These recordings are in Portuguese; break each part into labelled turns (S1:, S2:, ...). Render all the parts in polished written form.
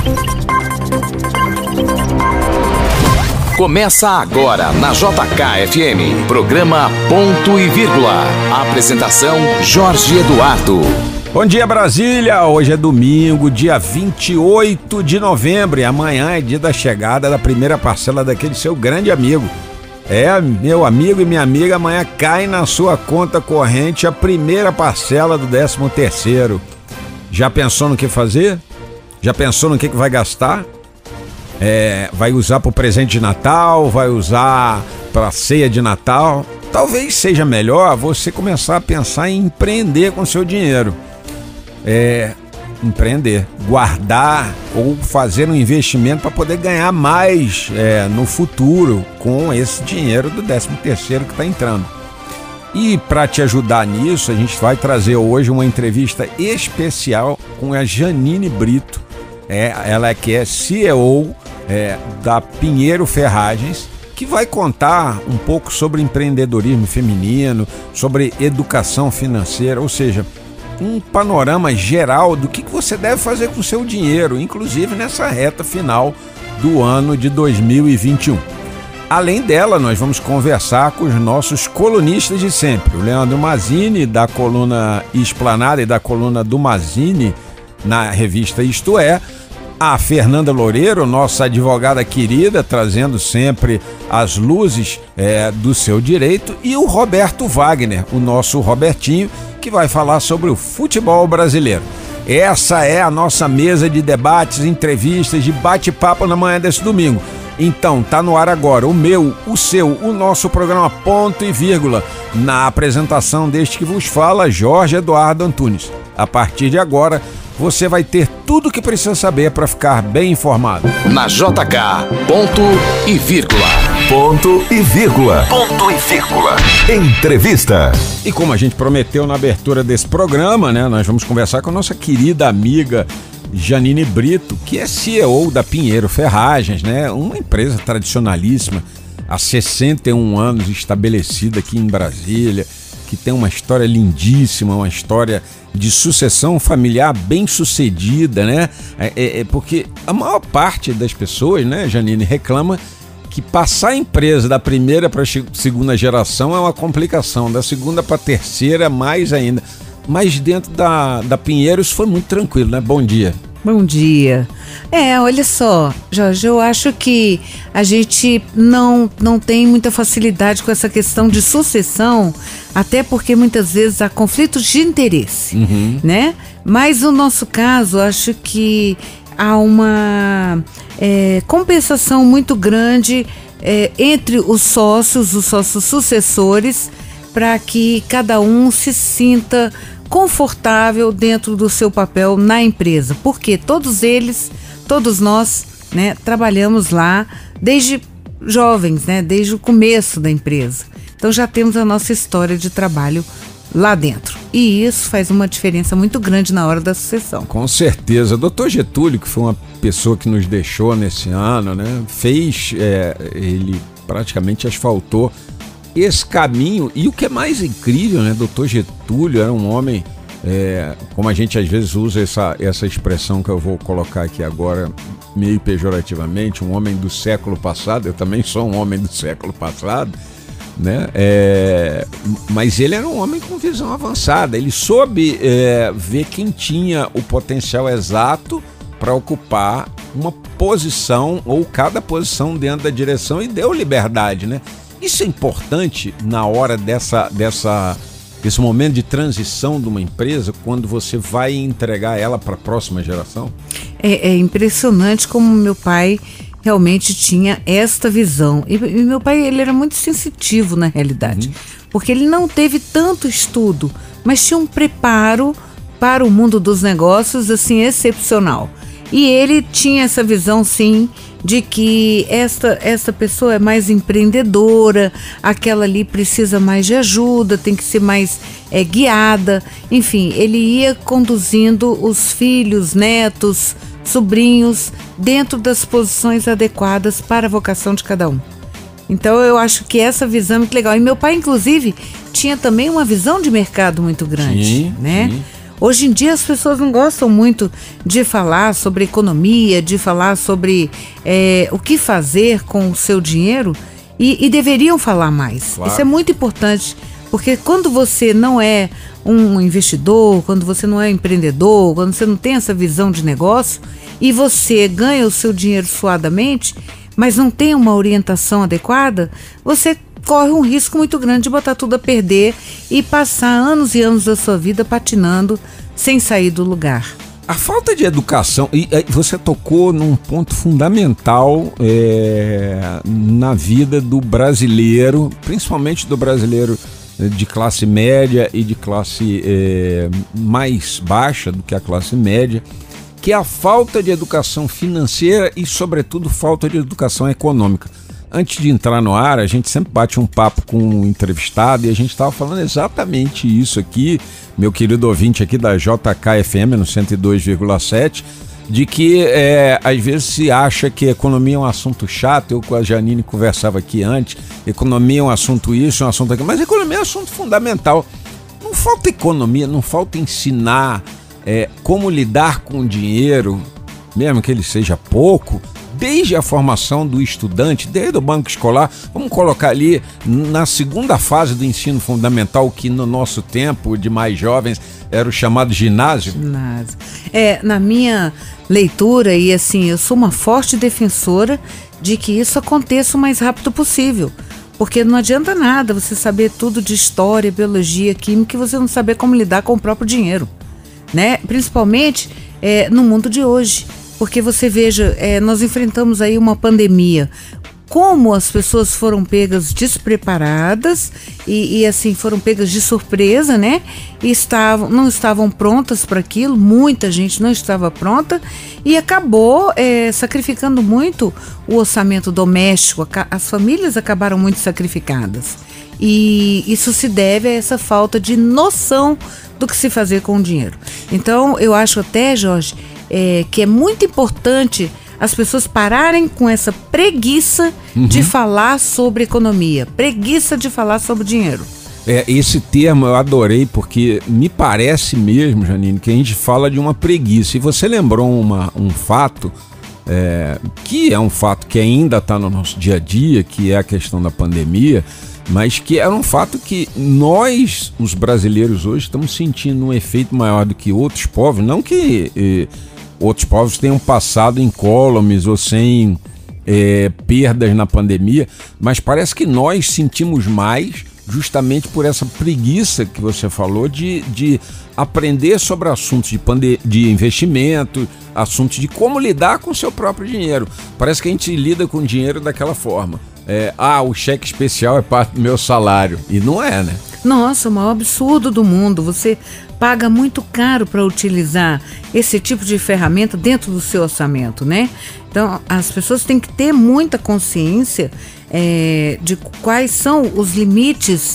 S1: Começa agora na JKFM, programa Ponto e Vírgula. Apresentação Jorge Eduardo.
S2: Bom dia, Brasília! Hoje é domingo, dia 28 de novembro e amanhã é dia da chegada da primeira parcela daquele seu grande amigo. Meu amigo e minha amiga, amanhã cai na sua conta corrente a primeira parcela do 13º. Já pensou no que fazer? Já pensou no que vai gastar? Vai usar para o presente de Natal? Vai usar para a ceia de Natal? Talvez seja melhor você começar a pensar em empreender com seu dinheiro. Empreender, guardar ou fazer um investimento para poder ganhar mais no futuro com esse dinheiro do 13º que está entrando. E para te ajudar nisso, a gente vai trazer hoje uma entrevista especial com a Janine Brito. Ela que é CEO da Pinheiro Ferragens, que vai contar um pouco sobre empreendedorismo feminino, sobre educação financeira, ou seja, um panorama geral do que você deve fazer com o seu dinheiro, inclusive nessa reta final do ano de 2021. Além dela, nós vamos conversar com os nossos colunistas de sempre, o Leandro Mazzini, da coluna Esplanada e da coluna do Mazzini, na revista Isto É, a Fernanda Loureiro, nossa advogada querida, trazendo sempre as luzes do seu direito, e o Roberto Wagner, o nosso Robertinho, que vai falar sobre o futebol brasileiro. Essa é a nossa mesa de debates, entrevistas, de bate-papo na manhã desse domingo. Então, tá no ar agora o meu, o seu, o nosso programa Ponto e Vírgula, na apresentação deste que vos fala, Jorge Eduardo Antunes. A partir de agora, você vai ter tudo o que precisa saber para ficar bem informado.
S1: Na JK, Ponto e Vírgula.
S3: Ponto e Vírgula. Ponto e Vírgula. Entrevista.
S2: E como a gente prometeu na abertura desse programa, né, nós vamos conversar com a nossa querida amiga Janine Brito, que é CEO da Pinheiro Ferragens, né, uma empresa tradicionalíssima, há 61 anos estabelecida aqui em Brasília, que tem uma história lindíssima, uma história de sucessão familiar bem sucedida, né? Porque a maior parte das pessoas, né, Janine, reclama que passar a empresa da primeira para a segunda geração é uma complicação, da segunda para a terceira mais ainda. Mas dentro da Pinheiro isso foi muito tranquilo, né? Bom dia.
S4: Bom dia. Olha só, Jorge, eu acho que a gente não tem muita facilidade com essa questão de sucessão, até porque muitas vezes há conflitos de interesse, né? Mas no nosso caso, acho que há uma compensação muito grande entre os sócios sucessores, para que cada um se sinta confortável dentro do seu papel na empresa, porque todos nós, né, trabalhamos lá desde jovens, né, desde o começo da empresa. Então já temos a nossa história de trabalho lá dentro. E isso faz uma diferença muito grande na hora da sucessão.
S2: Com certeza. Dr. Getúlio, que foi uma pessoa que nos deixou nesse ano, né, ele praticamente asfaltou esse caminho. E o que é mais incrível, né, Dr. Getúlio era um homem, como a gente às vezes usa essa expressão que eu vou colocar aqui agora meio pejorativamente, um homem do século passado. Eu também sou um homem do século passado, né? Mas ele era um homem com visão avançada, ele soube ver quem tinha o potencial exato para ocupar uma posição ou cada posição dentro da direção, e deu liberdade, né? Isso é importante na hora desse momento de transição de uma empresa, quando você vai entregar ela para a próxima geração?
S4: É impressionante como meu pai realmente tinha esta visão. E meu pai, ele era muito sensitivo na realidade, porque ele não teve tanto estudo, mas tinha um preparo para o mundo dos negócios assim excepcional. E ele tinha essa visão, sim, de que esta pessoa é mais empreendedora, aquela ali precisa mais de ajuda, tem que ser mais guiada. Enfim, ele ia conduzindo os filhos, netos, sobrinhos dentro das posições adequadas para a vocação de cada um. Então eu acho que essa visão é muito legal. E meu pai, inclusive, tinha também uma visão de mercado muito grande, né? Sim. Hoje em dia as pessoas não gostam muito de falar sobre economia, de falar sobre o que fazer com o seu dinheiro e deveriam falar mais.
S2: Claro.
S4: Isso é muito importante, porque quando você não é um investidor, quando você não é empreendedor, quando você não tem essa visão de negócio e você ganha o seu dinheiro suadamente, mas não tem uma orientação adequada, você corre um risco muito grande de botar tudo a perder e passar anos e anos da sua vida patinando sem sair do lugar.
S2: A falta de educação, e você tocou num ponto fundamental na vida do brasileiro, principalmente do brasileiro de classe média e de classe mais baixa do que a classe média, que é a falta de educação financeira e, sobretudo, falta de educação econômica. Antes de entrar no ar, a gente sempre bate um papo com um entrevistado e a gente estava falando exatamente isso aqui, meu querido ouvinte aqui da JK-FM no 102,7, de que às vezes se acha que economia é um assunto chato. Eu com a Janine conversava aqui antes, economia é um assunto isso, é um assunto aquilo, mas economia é um assunto fundamental. Não falta economia, não falta ensinar como lidar com o dinheiro, mesmo que ele seja pouco, desde a formação do estudante, desde o banco escolar. Vamos colocar ali na segunda fase do ensino fundamental, que no nosso tempo de mais jovens era o chamado ginásio.
S4: Na minha leitura, e assim, eu sou uma forte defensora de que isso aconteça o mais rápido possível, porque não adianta nada você saber tudo de história, biologia, química e você não saber como lidar com o próprio dinheiro, né? Principalmente no mundo de hoje. Porque você veja, nós enfrentamos aí uma pandemia, como as pessoas foram pegas despreparadas e assim, foram pegas de surpresa, né? E não estavam prontas para aquilo, muita gente não estava pronta e acabou sacrificando muito o orçamento doméstico, as famílias acabaram muito sacrificadas. E isso se deve a essa falta de noção do que se fazer com o dinheiro. Então, eu acho até, Jorge, que é muito importante as pessoas pararem com essa preguiça de falar sobre economia, preguiça de falar sobre dinheiro.
S2: Esse termo eu adorei, porque me parece mesmo, Janine, que a gente fala de uma preguiça. E você lembrou um fato, que é um fato que ainda está no nosso dia a dia, que é a questão da pandemia, mas que era um fato que nós, os brasileiros hoje, estamos sentindo um efeito maior do que outros povos. Não que outros povos tenham passado incólumes ou sem perdas na pandemia, mas parece que nós sentimos mais justamente por essa preguiça que você falou de aprender sobre assuntos de investimento, assuntos de como lidar com o seu próprio dinheiro. Parece que a gente lida com o dinheiro daquela forma. O cheque especial é parte do meu salário. E não é, né?
S4: Nossa, o maior absurdo do mundo. Você paga muito caro para utilizar esse tipo de ferramenta dentro do seu orçamento, né? Então, as pessoas têm que ter muita consciência de quais são os limites,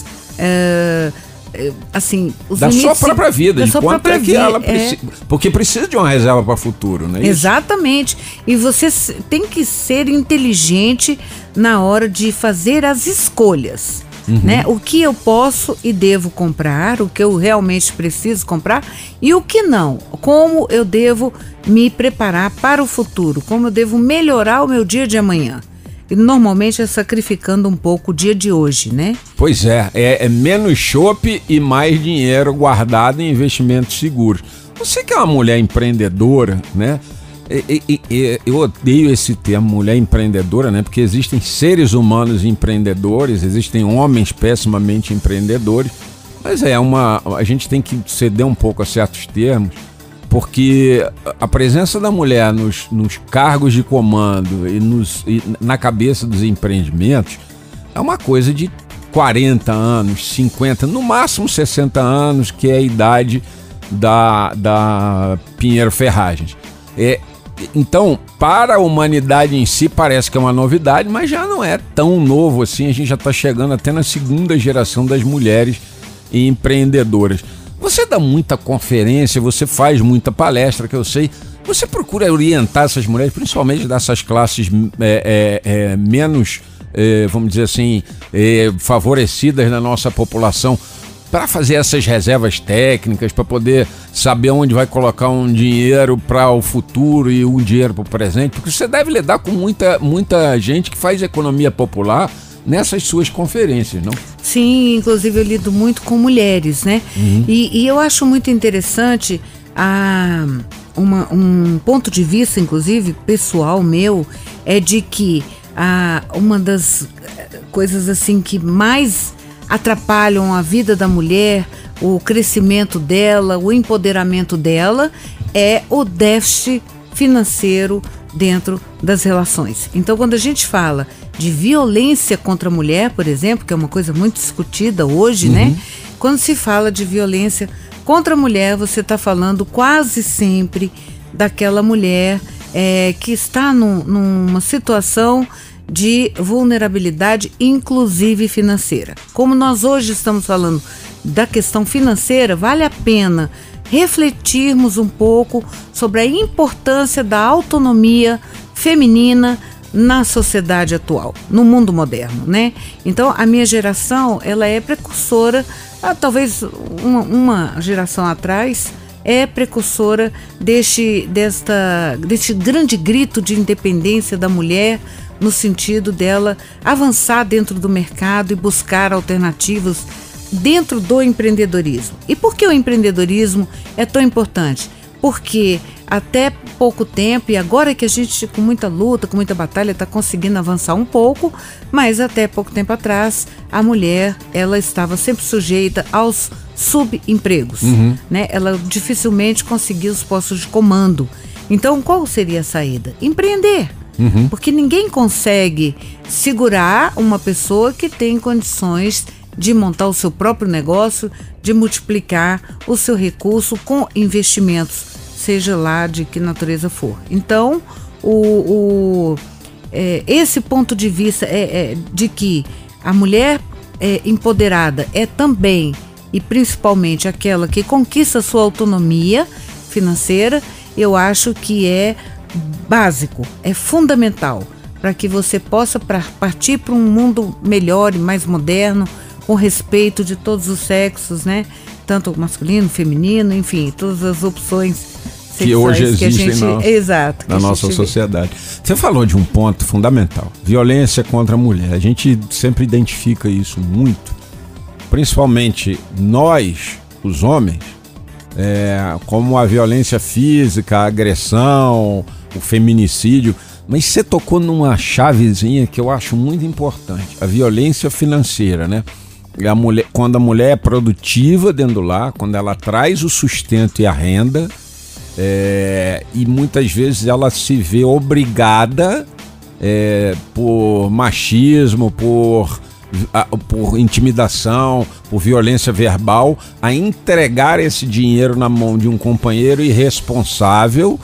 S4: assim, os
S2: da
S4: limites
S2: sua própria vida, de quanto
S4: própria
S2: que ela precisa. Porque precisa de uma reserva para o futuro, não é isso?
S4: Exatamente. E você tem que ser inteligente na hora de fazer as escolhas. Né? O que eu posso e devo comprar, o que eu realmente preciso comprar e o que não. Como eu devo me preparar para o futuro, como eu devo melhorar o meu dia de amanhã. E normalmente é sacrificando um pouco o dia de hoje, né? Pois
S2: é menos chope e mais dinheiro guardado em investimentos seguros. Você que é uma mulher empreendedora, né? Eu odeio esse termo, mulher empreendedora, né? Porque existem seres humanos empreendedores, existem homens pessimamente empreendedores, mas a gente tem que ceder um pouco a certos termos, porque a presença da mulher nos cargos de comando e na cabeça dos empreendimentos é uma coisa de 40 anos, 50, no máximo 60 anos, que é a idade da Pinheiro Ferragens. Então, para a humanidade em si parece que é uma novidade, mas já não é tão novo assim. A gente já está chegando até na segunda geração das mulheres empreendedoras. Você dá muita conferência, você faz muita palestra, que eu sei. Você procura orientar essas mulheres, principalmente dessas classes menos, vamos dizer assim, favorecidas na nossa população. para fazer essas reservas técnicas, para poder saber onde vai colocar um dinheiro para o futuro e um dinheiro para o presente? Porque você deve lidar com muita gente que faz economia popular nessas suas conferências, não?
S4: Sim, inclusive eu lido muito com mulheres, né? E eu acho muito interessante um ponto de vista, inclusive, pessoal meu, é de que uma das coisas assim que mais atrapalham a vida da mulher, o crescimento dela, o empoderamento dela, é o déficit financeiro dentro das relações. Então, quando a gente fala de violência contra a mulher, por exemplo, que é uma coisa muito discutida hoje, né? Quando se fala de violência contra a mulher, você está falando quase sempre daquela mulher que está numa situação de vulnerabilidade, inclusive financeira. Como nós hoje estamos falando da questão financeira, vale a pena refletirmos um pouco sobre a importância da autonomia feminina na sociedade atual, no mundo moderno, né? Então, a minha geração, ela é precursora, talvez uma geração atrás, é precursora deste grande grito de independência da mulher, no sentido dela avançar dentro do mercado e buscar alternativas dentro do empreendedorismo. E por que o empreendedorismo é tão importante? Porque até pouco tempo, e agora que a gente com muita luta, com muita batalha, está conseguindo avançar um pouco, mas até pouco tempo atrás, a mulher, ela estava sempre sujeita aos subempregos, né? Ela dificilmente conseguia os postos de comando. Então, qual seria a saída? Empreender. Porque ninguém consegue segurar uma pessoa que tem condições de montar o seu próprio negócio, de multiplicar o seu recurso com investimentos, seja lá de que natureza for. Então, esse ponto de vista de que a mulher empoderada é também e principalmente aquela que conquista sua autonomia financeira, eu acho que é básico, é fundamental para que você possa partir para um mundo melhor e mais moderno, com respeito de todos os sexos, né? Tanto masculino, feminino, enfim, todas as opções sexuais
S2: que hoje existem
S4: na
S2: nossa sociedade. Você falou de um ponto fundamental, violência contra a mulher. A gente sempre identifica isso muito, principalmente nós, os homens, como a violência física, a agressão, o feminicídio. Mas você tocou numa chavezinha que eu acho muito importante, a violência financeira, né? Quando a mulher é produtiva dentro do lar, quando ela traz o sustento e a renda, e muitas vezes ela se vê obrigada por machismo, por intimidação, por violência verbal, a entregar esse dinheiro na mão de um companheiro irresponsável,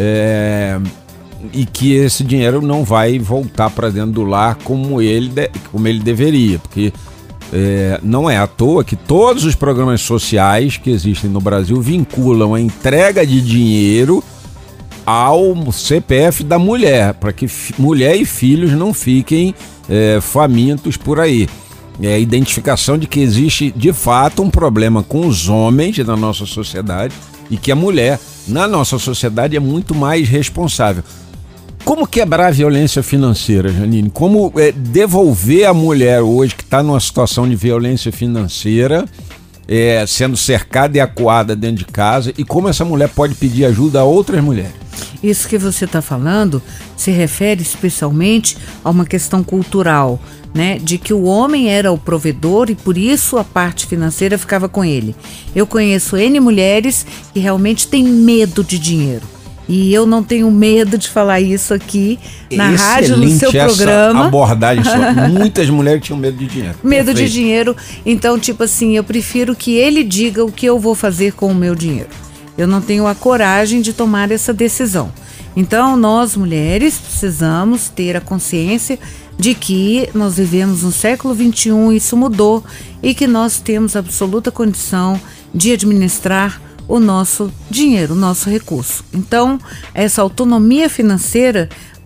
S2: e que esse dinheiro não vai voltar para dentro do lar como ele deveria, porque não é à toa que todos os programas sociais que existem no Brasil vinculam a entrega de dinheiro ao CPF da mulher, para que mulher e filhos não fiquem famintos por aí. É a identificação de que existe de fato um problema com os homens da nossa sociedade e que a mulher na nossa sociedade é muito mais responsável. Como quebrar a violência financeira, Janine? Como devolver a mulher hoje que está numa situação de violência financeira, sendo cercada e acuada dentro de casa, e como essa mulher pode pedir ajuda a outras mulheres?
S4: Isso que você está falando se refere especialmente a uma questão cultural, né? De que o homem era o provedor e por isso a parte financeira ficava com ele. Eu conheço N mulheres que realmente têm medo de dinheiro. E eu não tenho medo de falar isso aqui na rádio, no seu programa.
S2: Essa abordagem só. Muitas mulheres tinham medo de dinheiro.
S4: Medo de dinheiro. Então, tipo assim, eu prefiro que ele diga o que eu vou fazer com o meu dinheiro. Eu não tenho a coragem de tomar essa decisão. Então, nós mulheres precisamos ter a consciência de que nós vivemos no século XXI, isso mudou, e que nós temos absoluta condição de administrar o nosso dinheiro, o nosso recurso. Então, essa autonomia financeira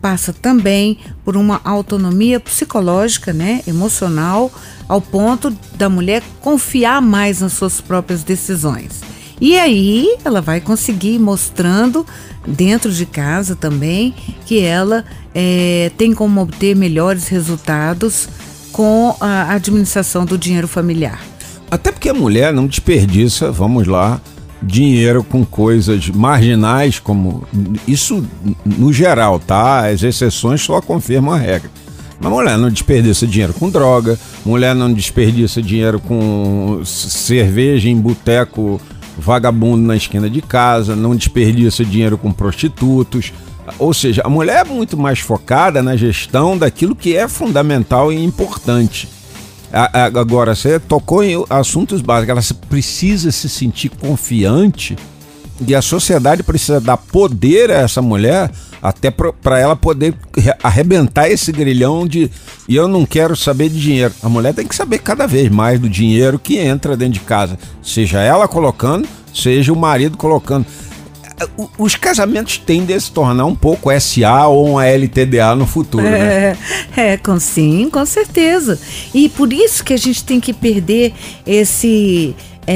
S4: passa também por uma autonomia psicológica, né, emocional, ao ponto da mulher confiar mais nas suas próprias decisões. E aí ela vai conseguir ir mostrando dentro de casa também que ela tem como obter melhores resultados com a administração do dinheiro familiar.
S2: Até porque a mulher não desperdiça, vamos lá, dinheiro com coisas marginais, como isso no geral, tá? As exceções só confirmam a regra. Mas mulher não desperdiça dinheiro com droga, mulher não desperdiça dinheiro com cerveja em boteco vagabundo na esquina de casa, não desperdiça dinheiro com prostitutos. Ou seja, a mulher é muito mais focada na gestão daquilo que é fundamental e importante. Agora, você tocou em assuntos básicos, ela precisa se sentir confiante e a sociedade precisa dar poder a essa mulher até para ela poder arrebentar esse grilhão de e eu não quero saber de dinheiro. A mulher tem que saber cada vez mais do dinheiro que entra dentro de casa, seja ela colocando, seja o marido colocando. Os casamentos tendem a se tornar um pouco SA ou uma LTDA no futuro, né?
S4: Sim, com certeza. E por isso que a gente tem que perder esse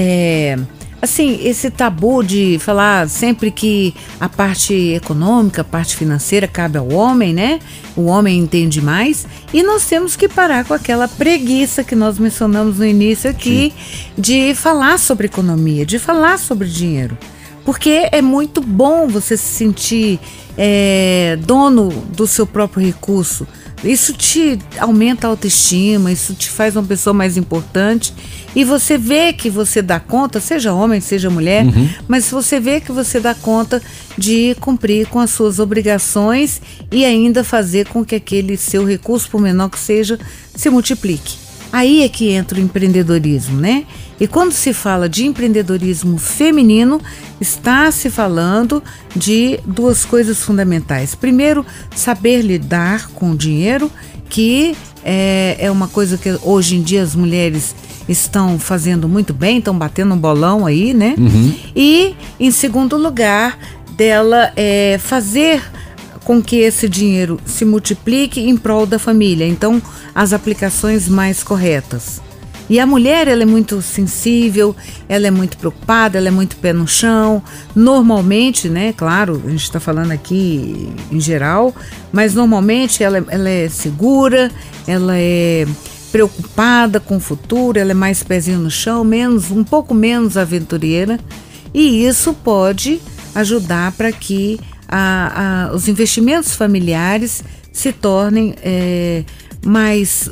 S4: tabu de falar sempre que a parte econômica, a parte financeira cabe ao homem, né? O homem entende mais. E nós temos que parar com aquela preguiça que nós mencionamos no início aqui, de falar sobre economia, de falar sobre dinheiro. Porque é muito bom você se sentir dono do seu próprio recurso. Isso te aumenta a autoestima, isso te faz uma pessoa mais importante. E você vê que você dá conta, seja homem, seja mulher, mas você vê que você dá conta de cumprir com as suas obrigações e ainda fazer com que aquele seu recurso, por menor que seja, se multiplique. Aí é que entra o empreendedorismo, né? E quando se fala de empreendedorismo feminino, está se falando de duas coisas fundamentais. Primeiro, saber lidar com o dinheiro, que é uma coisa que hoje em dia as mulheres estão fazendo muito bem, estão batendo um bolão aí, né? E, em segundo lugar, dela fazer com que esse dinheiro se multiplique em prol da família. Então, as aplicações mais corretas. E a mulher, ela é muito sensível, ela é muito preocupada, ela é muito pé no chão. Normalmente, né, claro, a gente está falando aqui em geral, mas normalmente ela é segura, ela é preocupada com o futuro, ela é mais pezinho no chão, um pouco menos aventureira. E isso pode ajudar para que os investimentos familiares se tornem mais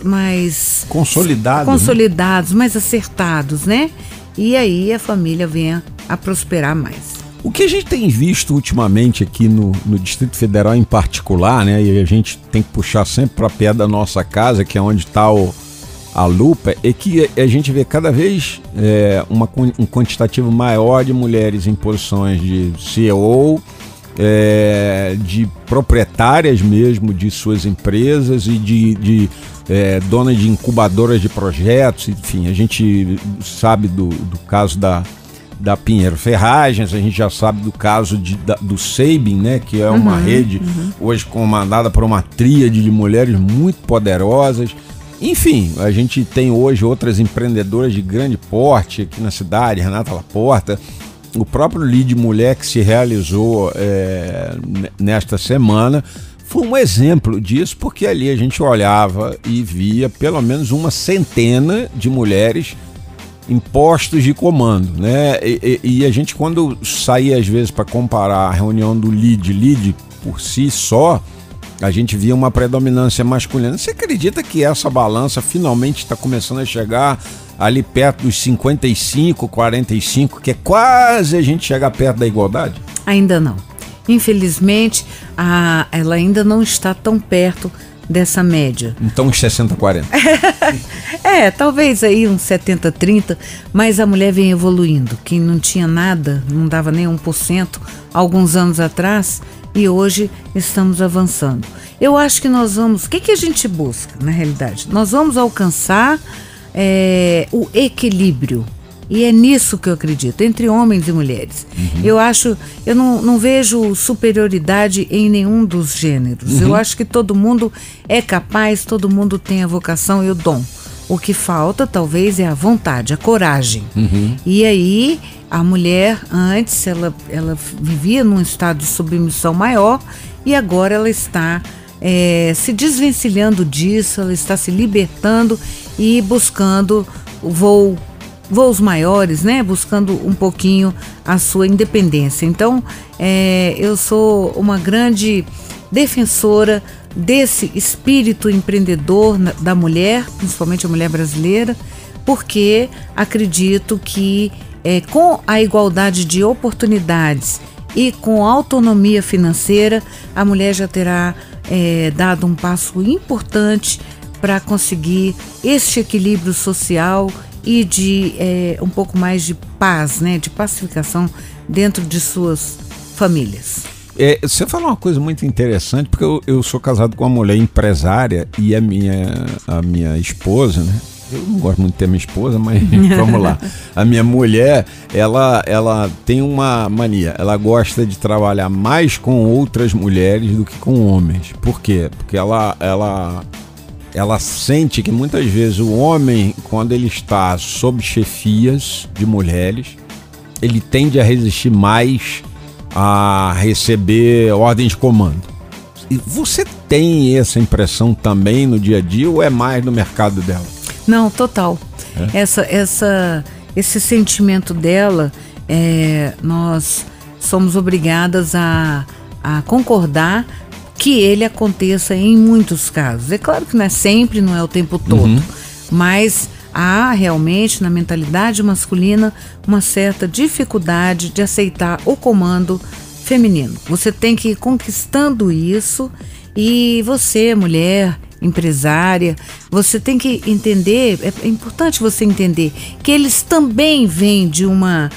S4: consolidados, né? Mais acertados, né? E aí a família venha a prosperar mais.
S2: O que a gente tem visto ultimamente aqui no Distrito Federal em particular, né? E a gente tem que puxar sempre para pé da nossa casa, que é onde está a lupa, é que a gente vê cada vez um quantitativo maior de mulheres em posições de CEO, de proprietárias mesmo de suas empresas e de dona de incubadoras de projetos. Enfim, a gente sabe do caso da Pinheiro Ferragens, a gente já sabe do caso do Sabin, né, que é uma rede hoje comandada por uma tríade de mulheres muito poderosas. Enfim, a gente tem hoje outras empreendedoras de grande porte aqui na cidade, Renata Laporta. O próprio Lead Mulher que se realizou nesta semana foi um exemplo disso, porque ali a gente olhava e via pelo menos uma centena de mulheres em postos de comando, né? E a gente, quando saía às vezes para comparar a reunião do Lead por si só, a gente via uma predominância masculina. Você acredita que essa balança finalmente está começando a chegar ali perto dos 55, 45, que é quase a gente chegar perto da igualdade? Ainda não.
S4: Infelizmente, ela ainda não está tão perto dessa média.
S2: Então uns 60-40.
S4: Talvez aí uns 70-30, mas a mulher vem evoluindo. Quem não tinha nada, não dava nem 1% alguns anos atrás, e hoje estamos avançando. Eu acho que nós vamos... O que a gente busca, na realidade? Nós vamos alcançar o equilíbrio. E é nisso que eu acredito, entre homens e mulheres. Eu não vejo superioridade em nenhum dos gêneros. Eu acho que todo mundo é capaz, todo mundo tem a vocação e o dom. O que falta, talvez, é a vontade, a coragem. E aí, a mulher, antes, ela vivia num estado de submissão maior e agora ela está se desvencilhando disso, ela está se libertando e buscando voos maiores, né? Buscando um pouquinho a sua independência. Então, eu sou uma grande defensora desse espírito empreendedor da mulher, principalmente a mulher brasileira, porque acredito que com a igualdade de oportunidades e com autonomia financeira, a mulher já terá dado um passo importante para conseguir este equilíbrio social e de um pouco mais de paz, né, de pacificação dentro de suas famílias.
S2: Você falou uma coisa muito interessante, porque eu sou casado com uma mulher empresária e a minha esposa, né? Eu não gosto muito de ter minha esposa, mas vamos lá. A minha mulher, ela tem uma mania. Ela gosta de trabalhar mais com outras mulheres do que com homens. Por quê? Porque ela sente que muitas vezes o homem, quando ele está sob chefias de mulheres, ele tende a resistir mais a receber ordens de comando. E você tem essa impressão também no dia a dia ou é mais no mercado dela?
S4: Não, total. Esse sentimento dela, nós somos obrigadas a concordar que ele aconteça em muitos casos. É claro que não é sempre, não é o tempo todo, mas há realmente na mentalidade masculina uma certa dificuldade de aceitar o comando feminino. Você tem que ir conquistando isso e você, mulher, empresária, você tem que entender, é importante você entender que eles também vêm de uma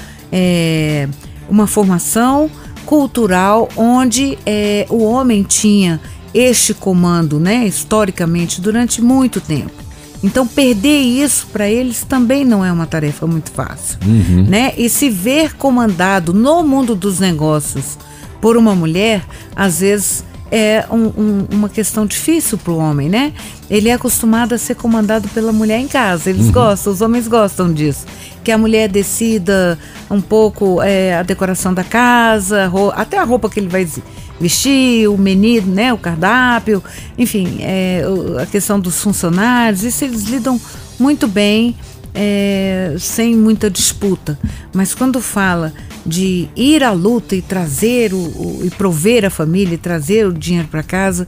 S4: formação cultural onde o homem tinha este comando, né, historicamente, durante muito tempo. Então, perder isso para eles também não é uma tarefa muito fácil, né? E se ver comandado no mundo dos negócios por uma mulher, às vezes é uma questão difícil para o homem, né? Ele é acostumado a ser comandado pela mulher em casa, eles gostam, os homens gostam disso. Que a mulher decida um pouco a decoração da casa, até a roupa que ele vai vestir, o menu, né, o cardápio, enfim, a questão dos funcionários, isso eles lidam muito bem, sem muita disputa. Mas quando fala de ir à luta e trazer e prover a família, e trazer o dinheiro para casa,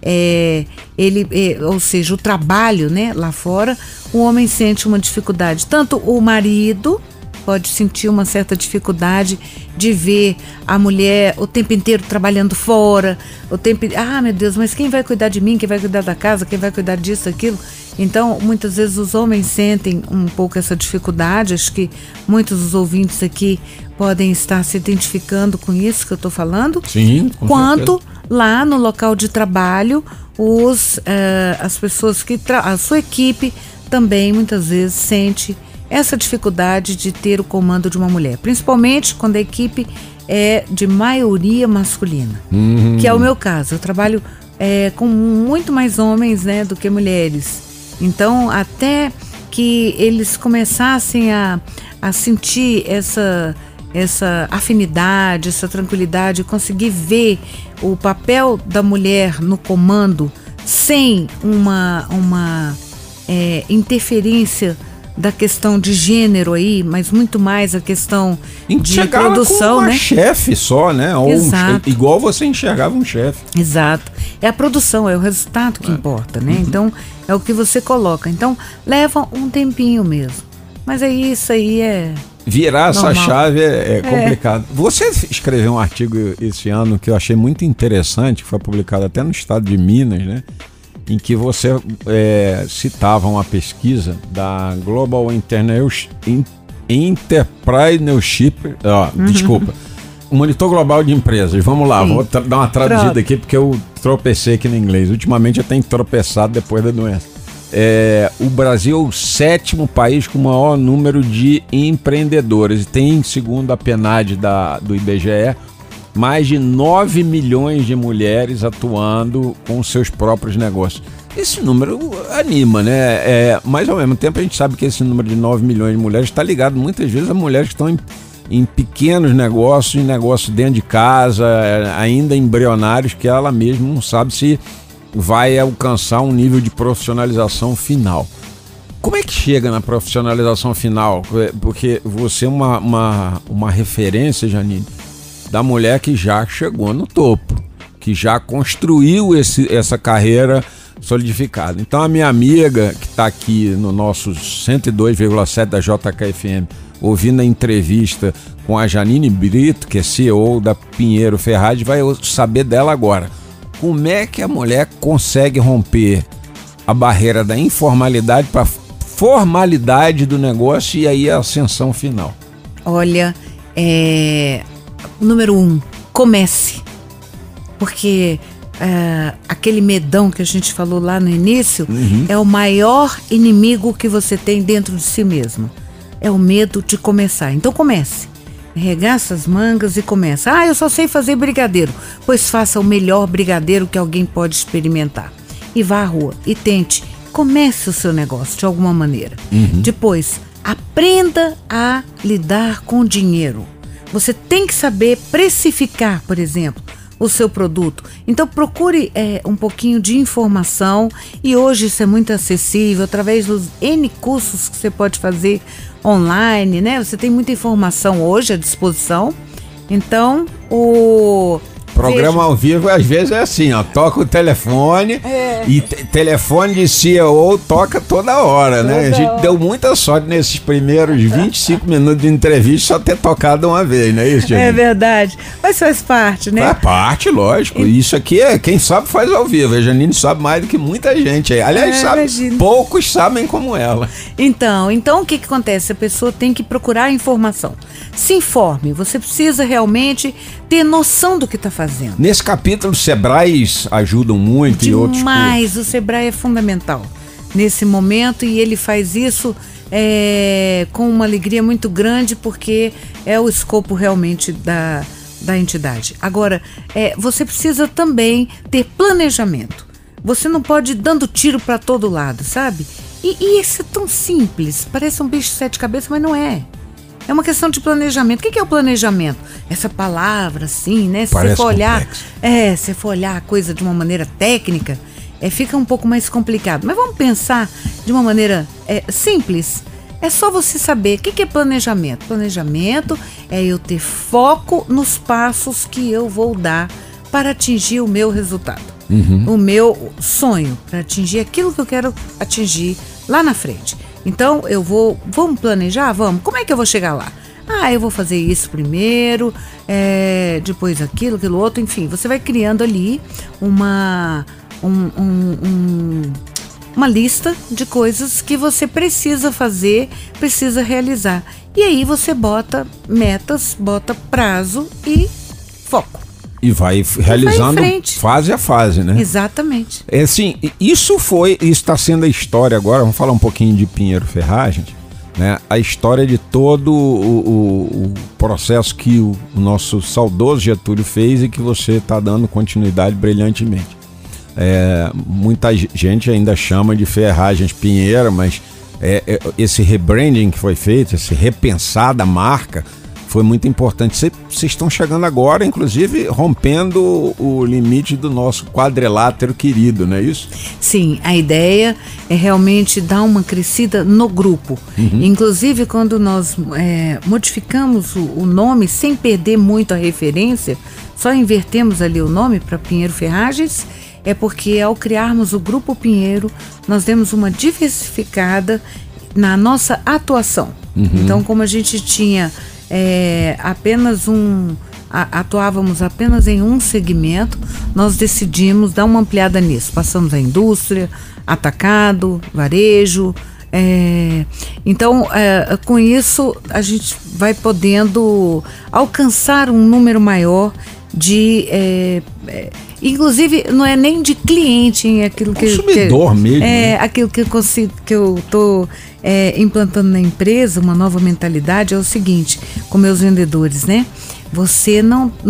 S4: ou seja, o trabalho, né, lá fora, o homem sente uma dificuldade. Tanto o marido pode sentir uma certa dificuldade de ver a mulher o tempo inteiro trabalhando fora, meu Deus, mas quem vai cuidar de mim, quem vai cuidar da casa, quem vai cuidar disso, aquilo? Então, muitas vezes os homens sentem um pouco essa dificuldade. Acho que muitos dos ouvintes aqui podem estar se identificando com isso que eu estou falando.
S2: Sim, com
S4: Quanto lá no local de trabalho, as pessoas a sua equipe também muitas vezes sente essa dificuldade de ter o comando de uma mulher, principalmente quando a equipe é de maioria masculina, que é o meu caso. Eu trabalho com muito mais homens, né, do que mulheres. Então, até que eles começassem a sentir essa afinidade, essa tranquilidade, conseguir ver o papel da mulher no comando sem uma interferência da questão de gênero aí, mas muito mais a questão de produção,
S2: como
S4: né?
S2: Chefe só, né? Ou igual você enxergava um chefe.
S4: Exato. É a produção, é o resultado que importa, né? Então, é o que você coloca. Então, leva um tempinho mesmo. Mas aí isso aí
S2: virar
S4: normal.
S2: Essa chave é complicado. Você escreveu um artigo esse ano que eu achei muito interessante, que foi publicado até no estado de Minas, né? Em que você citava uma pesquisa da Global Entrepreneurship, desculpa, o Monitor Global de Empresas. Vamos lá, vou dar uma traduzida aqui porque eu tropecei aqui no inglês. Ultimamente eu tenho tropeçado depois da doença. o Brasil é o 7º país com o maior número de empreendedores. Tem, segundo a PNAD do IBGE, mais de 9 milhões de mulheres atuando com seus próprios negócios. Esse número anima, né? Mas ao mesmo tempo a gente sabe que esse número de 9 milhões de mulheres está ligado muitas vezes a mulheres que estão em pequenos negócios, em negócios dentro de casa, ainda embrionários, que ela mesma não sabe se vai alcançar um nível de profissionalização final. Como é que chega na profissionalização final? Porque você é uma referência, Janine, da mulher que já chegou no topo, que já construiu essa carreira solidificada. Então a minha amiga que está aqui no nosso 102,7 da JKFM, ouvindo a entrevista com a Janine Brito, que é CEO da Pinheiro Ferragem, vai saber dela agora. Como é que a mulher consegue romper a barreira da informalidade para a formalidade do negócio e aí a ascensão final?
S4: Olha, número 1, comece. Porque aquele medão que a gente falou lá no início é o maior inimigo que você tem dentro de si mesmo. É o medo de começar. Então comece. Arregaça as mangas e começa. Eu só sei fazer brigadeiro. Pois faça o melhor brigadeiro que alguém pode experimentar. E vá à rua e tente. Comece o seu negócio de alguma maneira. Depois, aprenda a lidar com dinheiro. Você tem que saber precificar, por exemplo, o seu produto. Então procure um pouquinho de informação, e hoje isso é muito acessível através dos N cursos que você pode fazer online, né? Você tem muita informação hoje à disposição. Então o programa
S2: ao vivo às vezes é assim, toca o telefone e telefone de CEO toca toda hora, né? A gente deu muita sorte nesses primeiros 25 minutos de entrevista só ter tocado uma vez, não é isso, Janine?
S4: É verdade, mas faz parte, né?
S2: Faz parte, lógico. Isso aqui quem sabe faz ao vivo. A Janine sabe mais do que muita gente. Aliás, poucos sabem como ela.
S4: Então o que acontece? A pessoa tem que procurar informação. Se informe, você precisa realmente ter noção do que está fazendo.
S2: Nesse capítulo, os Sebrais ajudam muito e outros.
S4: Mas o Sebrae é fundamental nesse momento, e ele faz isso com uma alegria muito grande, porque é o escopo realmente da entidade. Agora, você precisa também ter planejamento. Você não pode ir dando tiro para todo lado, sabe? E isso é tão simples, parece um bicho de 7 cabeças, mas não é. É uma questão de planejamento. O que é o planejamento? Essa palavra, assim, né? Se você for olhar, se for olhar a coisa de uma maneira técnica, fica um pouco mais complicado. Mas vamos pensar de uma maneira simples. É só você saber o que é planejamento. Planejamento é eu ter foco nos passos que eu vou dar para atingir o meu resultado. O meu sonho, para atingir aquilo que eu quero atingir lá na frente. Então vamos planejar? Vamos. Como é que eu vou chegar lá? Eu vou fazer isso primeiro, depois aquilo outro, enfim. Você vai criando ali uma lista de coisas que você precisa fazer, precisa realizar. E aí você bota metas, bota prazo e foco.
S2: E vai realizando fase a fase, né?
S4: Exatamente.
S2: Assim, isso está sendo a história agora. Vamos falar um pouquinho de Pinheiro Ferragem, né? A história de todo o processo que o nosso saudoso Getúlio fez e que você está dando continuidade brilhantemente. Muita gente ainda chama de Ferragens Pinheiro, mas esse rebranding que foi feito, esse repensar da marca, foi muito importante. Vocês estão chegando agora, inclusive, rompendo o limite do nosso quadrilátero querido, não é isso?
S4: Sim, a ideia é realmente dar uma crescida no grupo. Inclusive, quando nós modificamos o nome, sem perder muito a referência, só invertemos ali o nome para Pinheiro Ferragens, porque ao criarmos o Grupo Pinheiro, nós demos uma diversificada na nossa atuação. Então, como a gente tinha atuávamos apenas em um segmento, nós decidimos dar uma ampliada nisso. Passamos a indústria, atacado, varejo. Então, com isso, a gente vai podendo alcançar um número maior de Inclusive, não é nem de cliente, é aquilo que...
S2: Consumidor mesmo.
S4: É, aquilo que eu estou implantando na empresa, uma nova mentalidade, é o seguinte, com meus vendedores, né? Você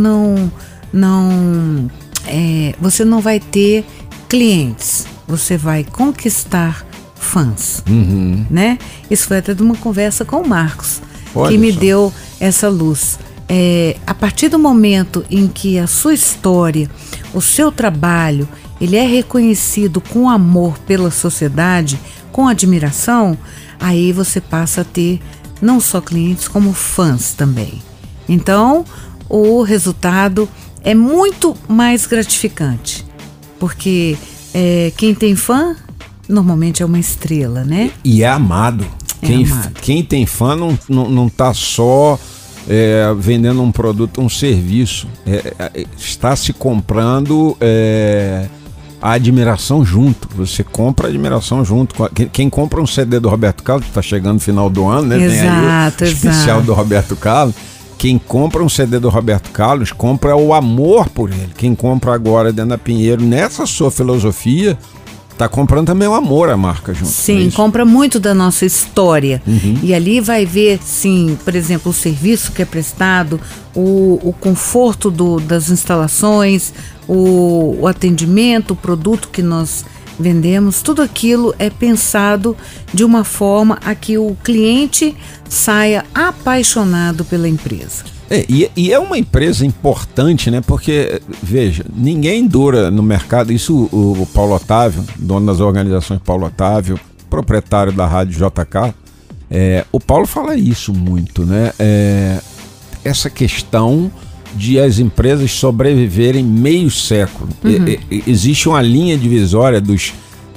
S4: você não vai ter clientes, você vai conquistar fãs, né? Isso foi até de uma conversa com o Marcos, que me deu essa luz. A partir do momento em que a sua história, o seu trabalho, ele é reconhecido com amor pela sociedade, com admiração, aí você passa a ter não só clientes, como fãs também. Então, o resultado é muito mais gratificante, porque quem tem fã, normalmente é uma estrela, né?
S2: E é amado. Quem tem fã não tá só vendendo um produto, um serviço. Está se comprando a admiração junto. Você compra a admiração junto. Quem compra um CD do Roberto Carlos, que está chegando no final do ano, né?
S4: Exato,
S2: tem aí o especial do Roberto Carlos. Quem compra um CD do Roberto Carlos, compra o amor por ele. Quem compra agora dentro da Pinheiro, nessa sua filosofia, tá comprando também o amor à marca junto.
S4: Sim, compra muito da nossa história. E ali vai ver, sim, por exemplo, o serviço que é prestado, o conforto das instalações, o atendimento, o produto que nós vendemos, tudo aquilo é pensado de uma forma a que o cliente saia apaixonado pela empresa.
S2: E é uma empresa importante, né? Porque, veja, ninguém dura no mercado. Isso o Paulo Otávio, dono das organizações Paulo Otávio, proprietário da Rádio JK, o Paulo fala isso muito, né? Essa questão de as empresas sobreviverem meio século. Existe uma linha divisória dos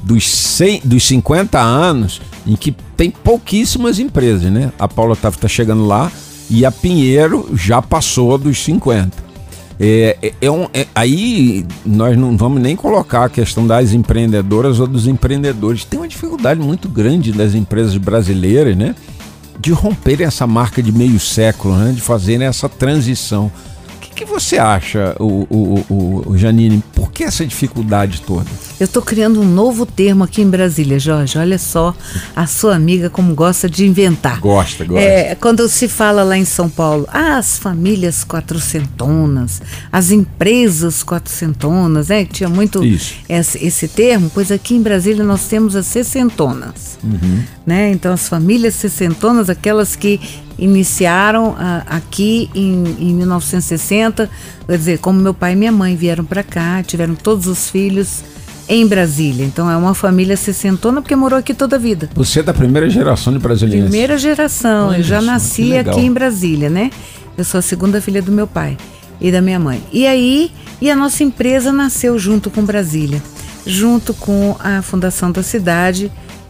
S2: 50 anos em que tem pouquíssimas empresas, né? A Paulo Otávio está chegando lá e a Pinheiro já passou dos 50. Aí nós não vamos nem colocar a questão das empreendedoras ou dos empreendedores. Tem uma dificuldade muito grande das empresas brasileiras, né? De romperem essa marca de meio século, né? De fazerem essa transição. O que você acha, Janine? Por que essa dificuldade toda?
S4: Eu estou criando um novo termo aqui em Brasília, Jorge. Olha só, a sua amiga como gosta de inventar.
S2: Gosta.
S4: Quando se fala lá em São Paulo, as famílias quatrocentonas, as empresas quatrocentonas, né? Tinha muito esse termo, pois aqui em Brasília nós temos as sessentonas. Né? Então as famílias sessentonas, aquelas que iniciaram aqui em 1960, quer dizer, como meu pai e minha mãe vieram para cá, tiveram todos os filhos em Brasília. Então é uma família sessentona porque morou aqui toda a vida.
S2: Você é da primeira geração de brasileiros?
S4: Primeira geração, eu já nasci aqui em Brasília, né? Eu sou a segunda filha do meu pai e da minha mãe. E a nossa empresa nasceu junto com Brasília, junto com a fundação da cidade,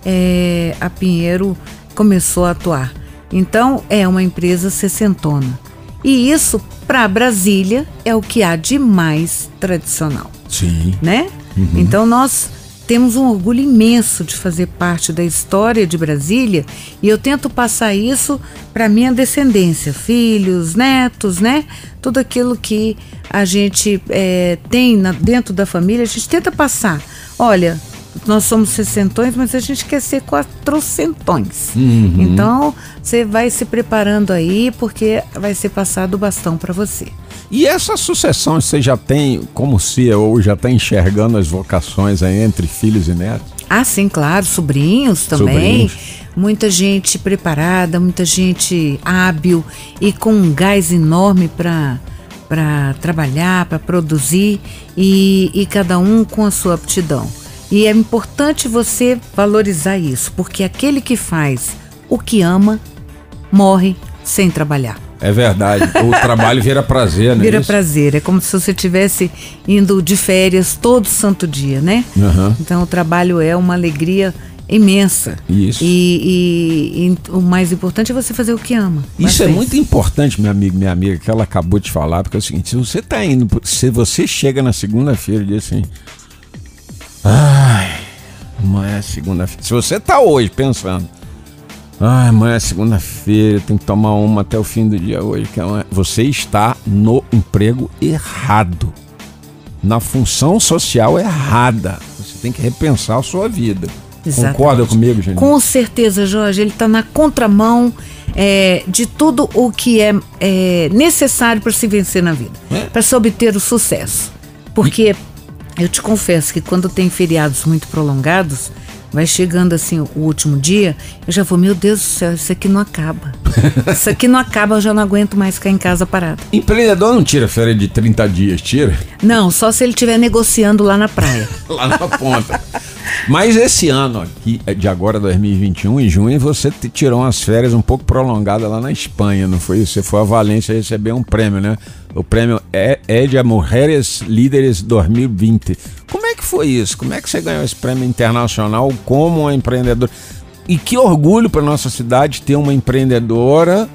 S4: a Pinheiro começou a atuar. Então, é uma empresa sessentona. E isso, para Brasília, é o que há de mais tradicional.
S2: Sim.
S4: Né? Então, nós temos um orgulho imenso de fazer parte da história de Brasília e eu tento passar isso para minha descendência, filhos, netos, né? Tudo aquilo que a gente tem dentro da família, a gente tenta passar. Olha, nós somos sessentões, mas a gente quer ser quatrocentões. Então, você vai se preparando aí, porque vai ser passado o bastão para você.
S2: E essa sucessão, você já tem, como CEO, já está enxergando as vocações aí entre filhos e netos?
S4: Ah, sim, claro. Sobrinhos também. Muita gente preparada, muita gente hábil e com um gás enorme para trabalhar, para produzir e cada um com a sua aptidão. E é importante você valorizar isso, porque aquele que faz o que ama, morre sem trabalhar.
S2: É verdade, o trabalho vira prazer, né?
S4: Vira prazer, é como se você estivesse indo de férias todo santo dia, né? Então o trabalho é uma alegria imensa.
S2: Isso.
S4: E o mais importante é você fazer o que ama.
S2: Isso é muito importante, minha amiga, que ela acabou de falar, porque é o seguinte, se você tá indo, se você chega na segunda-feira e diz assim... Ai, amanhã é segunda-feira. Se você tá hoje pensando, amanhã é segunda-feira, tem que tomar uma até o fim do dia hoje, você está no emprego errado. na função social errada. Você tem que repensar a sua vida.
S4: Exatamente.
S2: Concorda comigo, Janine?
S4: Com certeza, Jorge. Ele está na contramão de tudo o que é necessário para se vencer na vida, para se obter o sucesso. Porque eu te confesso que quando tem feriados muito prolongados, vai chegando assim o último dia, eu já vou, meu Deus do céu, isso aqui não acaba. Isso aqui não acaba, eu já não aguento mais ficar em casa parada.
S2: Empreendedor não tira férias de 30 dias, tira?
S4: Não, só se ele estiver negociando lá na praia.
S2: Lá na ponta. Mas esse ano aqui, de agora 2021, em junho, você tirou umas férias um pouco prolongadas lá na Espanha, não foi isso? Você foi a Valência receber um prêmio, né? O prêmio Ed a Mujeres Líderes 2020. Como é que foi isso? Como é que você ganhou esse prêmio internacional como uma empreendedora? E que orgulho para nossa cidade ter uma empreendedora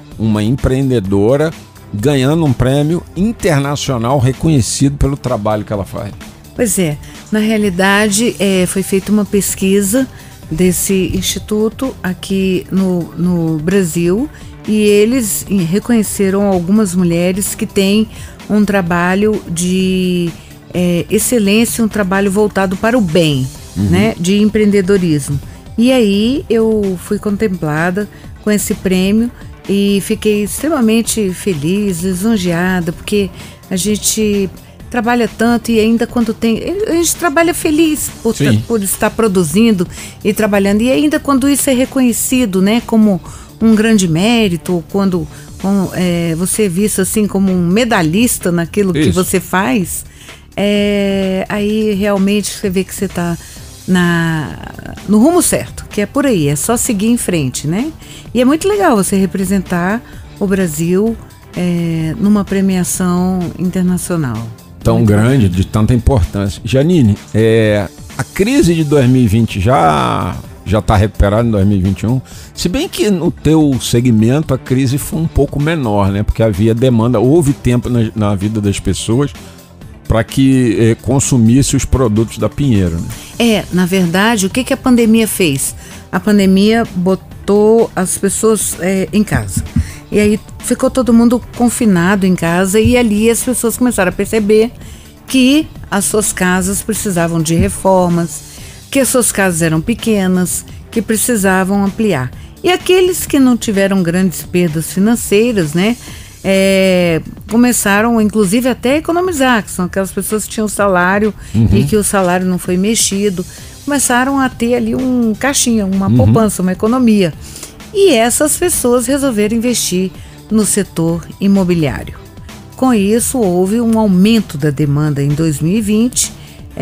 S2: ganhando um prêmio internacional reconhecido pelo trabalho que ela faz.
S4: Pois é, na realidade foi feita uma pesquisa desse instituto aqui no Brasil e eles reconheceram algumas mulheres que têm um trabalho de excelência, um trabalho voltado para o bem, né, de empreendedorismo. E aí eu fui contemplada com esse prêmio e fiquei extremamente feliz, lisonjeada, porque a gente trabalha tanto e ainda quando a gente trabalha feliz por estar produzindo e trabalhando, e ainda quando isso é reconhecido, né, como um grande mérito, quando você é visto assim como um medalhista naquilo que você faz, aí realmente você vê que você está no rumo certo, que é por aí, é só seguir em frente, né? E é muito legal você representar o Brasil numa premiação internacional.
S2: Tão grande, de tanta importância. Janine, a crise de 2020 já está recuperada em 2021, se bem que no teu segmento a crise foi um pouco menor, né? Porque havia demanda, houve tempo na vida das pessoas para que consumisse os produtos da Pinheiro, né?
S4: Na verdade, o que a pandemia fez? A pandemia botou as pessoas em casa. E aí ficou todo mundo confinado em casa e ali as pessoas começaram a perceber que as suas casas precisavam de reformas, que as suas casas eram pequenas, que precisavam ampliar. E aqueles que não tiveram grandes perdas financeiras, né, começaram inclusive até a economizar, que são aquelas pessoas que tinham salário e que o salário não foi mexido, começaram a ter ali um caixinha, uma poupança, uma economia. E essas pessoas resolveram investir no setor imobiliário. Com isso, houve um aumento da demanda em 2020.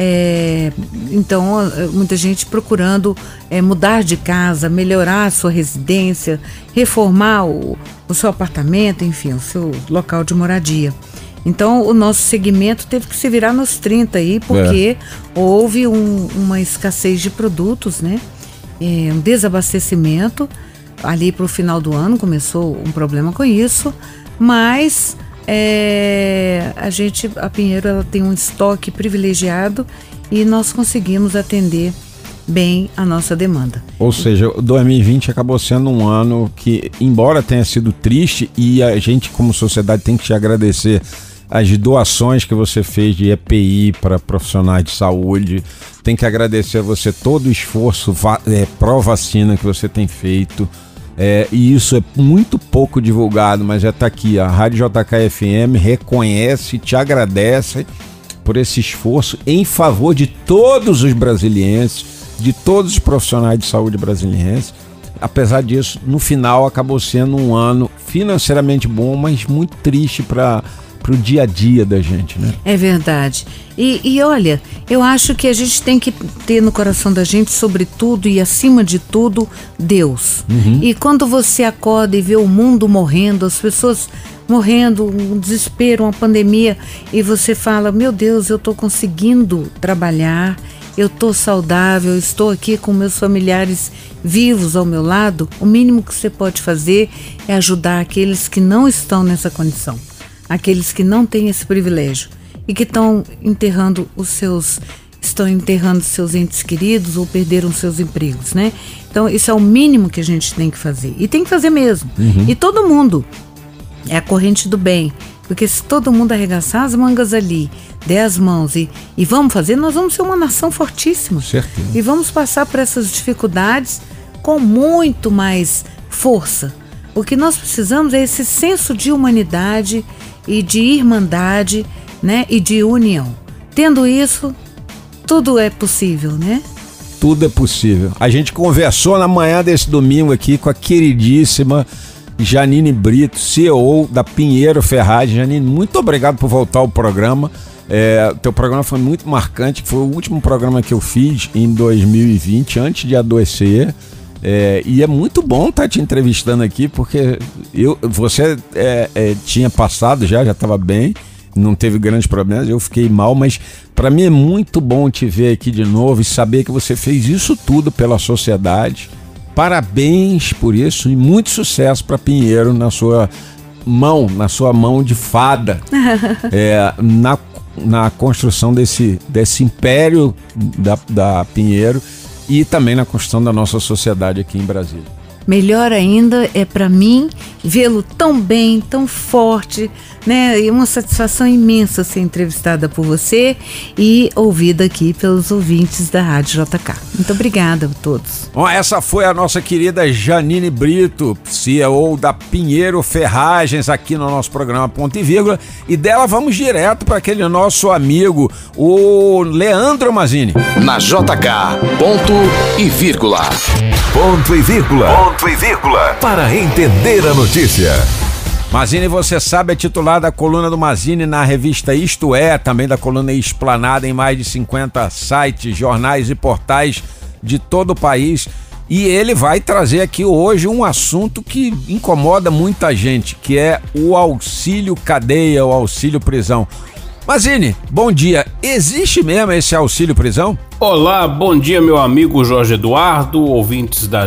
S4: Então, muita gente procurando mudar de casa, melhorar a sua residência, reformar o seu apartamento, enfim, o seu local de moradia. Então, o nosso segmento teve que se virar nos 30 aí, porque houve uma escassez de produtos, né? Um desabastecimento. Ali para o final do ano começou um problema com isso, mas a Pinheiro ela tem um estoque privilegiado e nós conseguimos atender bem a nossa demanda.
S2: Ou seja, 2020 acabou sendo um ano que, embora tenha sido triste, e a gente como sociedade tem que te agradecer as doações que você fez de EPI para profissionais de saúde, tem que agradecer a você todo o esforço pró-vacina que você tem feito. E isso é muito pouco divulgado, mas já está aqui. A Rádio JK FM reconhece, te agradece por esse esforço em favor de todos os brasilienses, de todos os profissionais de saúde brasilienses. Apesar disso, no final acabou sendo um ano financeiramente bom, mas muito triste para o dia a dia da gente, né?
S4: É verdade. E olha, eu acho que a gente tem que ter no coração da gente, sobretudo e acima de tudo, Deus. E quando você acorda e vê o mundo morrendo, as pessoas morrendo, um desespero, uma pandemia, e você fala, meu Deus, eu estou conseguindo trabalhar, eu estou saudável, eu estou aqui com meus familiares vivos ao meu lado, o mínimo que você pode fazer é ajudar aqueles que não estão nessa condição. Aqueles que não têm esse privilégio e que estão enterrando seus entes queridos ou perderam seus empregos, né? Então, isso é o mínimo que a gente tem que fazer. E tem que fazer mesmo. E todo mundo é a corrente do bem. Porque se todo mundo arregaçar as mangas ali, der as mãos e vamos fazer, nós vamos ser uma nação fortíssima.
S2: Certeza.
S4: E vamos passar por essas dificuldades com muito mais força. O que nós precisamos é esse senso de humanidade e de irmandade, né? E de união. Tendo isso, tudo é possível, né?
S2: Tudo é possível. A gente conversou na manhã desse domingo aqui com a queridíssima Janine Brito, CEO da Pinheiro Ferragens. Janine, muito obrigado por voltar ao programa. Teu programa foi muito marcante, foi o último programa que eu fiz em 2020, antes de adoecer. E é muito bom estar te entrevistando aqui, porque você tinha passado já estava bem, não teve grandes problemas, eu fiquei mal, mas para mim é muito bom te ver aqui de novo e saber que você fez isso tudo pela sociedade. Parabéns por isso e muito sucesso para Pinheiro na sua mão de fada, na construção desse império da Pinheiro e também na construção da nossa sociedade aqui em Brasília.
S4: Melhor ainda é para mim vê-lo tão bem, tão forte, né? E uma satisfação imensa ser entrevistada por você e ouvida aqui pelos ouvintes da Rádio JK. Muito obrigada a todos.
S2: Bom, essa foi a nossa querida Janine Brito, CEO da Pinheiro Ferragens, aqui no nosso programa Ponto e Vírgula. E dela vamos direto para aquele nosso amigo, o Leandro Mazzini.
S1: Na JK, ponto e vírgula.
S3: Ponto e vírgula. Ponto e vírgula. Para entender a notícia.
S2: Mazzini, você sabe, é titular da coluna do Mazzini na revista Isto É, também da coluna Explanada em mais de 50 sites, jornais e portais de todo o país. E ele vai trazer aqui hoje um assunto que incomoda muita gente, que é o auxílio cadeia, o auxílio prisão. Mazzini, bom dia. Existe mesmo esse auxílio prisão?
S5: Olá, bom dia, meu amigo Jorge Eduardo, ouvintes da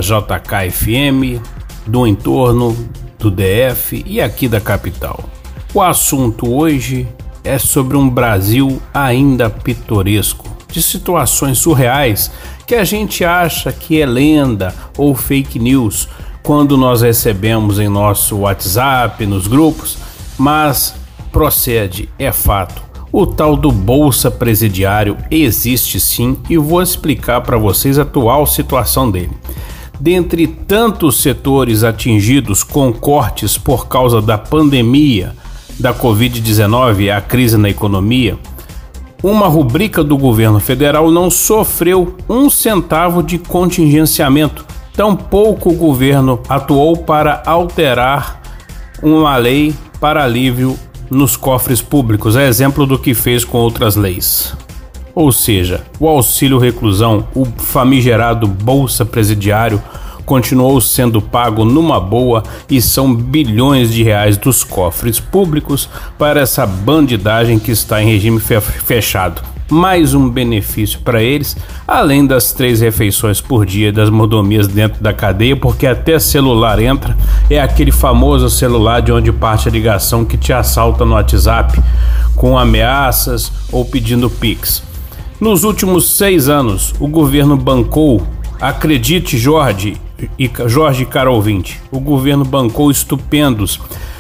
S5: JK-FM, do entorno, do DF e aqui da capital. O assunto hoje é sobre um Brasil ainda pitoresco, de situações surreais que a gente acha que é lenda ou fake news quando nós recebemos em nosso WhatsApp, nos grupos, mas procede, é fato. O tal do Bolsa Presidiário existe sim e vou explicar para vocês a atual situação dele. Dentre tantos setores atingidos com cortes por causa da pandemia da Covid-19 e a crise na economia, uma rubrica do governo federal não sofreu um centavo de contingenciamento. Tampouco o governo atuou para alterar uma lei para alívio nos cofres públicos, é exemplo do que fez com outras leis. Ou seja, o auxílio reclusão, o famigerado Bolsa Presidiário, continuou sendo pago numa boa e são bilhões de reais dos cofres públicos para essa bandidagem que está em regime fechado. Mais um benefício para eles, além das 3 refeições por dia das mordomias dentro da cadeia, porque até celular entra, é aquele famoso celular de onde parte a ligação que te assalta no WhatsApp com ameaças ou pedindo Pix. Nos últimos 6 anos, o governo bancou, acredite Jorge e caro ouvinte, o governo bancou estupendos